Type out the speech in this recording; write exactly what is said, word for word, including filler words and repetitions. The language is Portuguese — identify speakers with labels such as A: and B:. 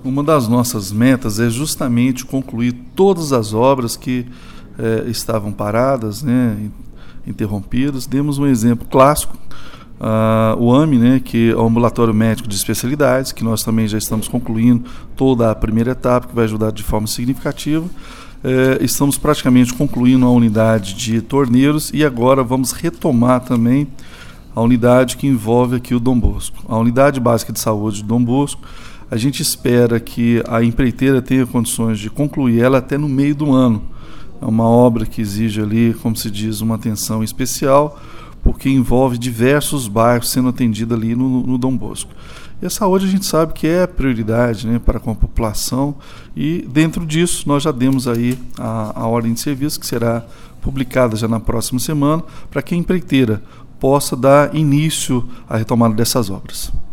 A: Uma das nossas metas é justamente concluir todas as obras que eh, estavam paradas, né, interrompidas. Demos um exemplo clássico, uh, o AME, né, que é o Ambulatório Médico de Especialidades, que nós também já estamos concluindo toda a primeira etapa, que vai ajudar de forma significativa. Eh, estamos praticamente concluindo a unidade de torneiros e agora vamos retomar também a unidade que envolve aqui o Dom Bosco. A Unidade Básica de Saúde do Dom Bosco, a gente espera que a empreiteira tenha condições de concluir ela até no meio do ano. É uma obra que exige ali, como se diz, uma atenção especial, porque envolve diversos bairros sendo atendidos ali no, no Dom Bosco. E a saúde a gente sabe que é prioridade, né, para com a população, e dentro disso nós já demos aí a, a ordem de serviço, que será publicada já na próxima semana, para que a empreiteira possa dar início à retomada dessas obras.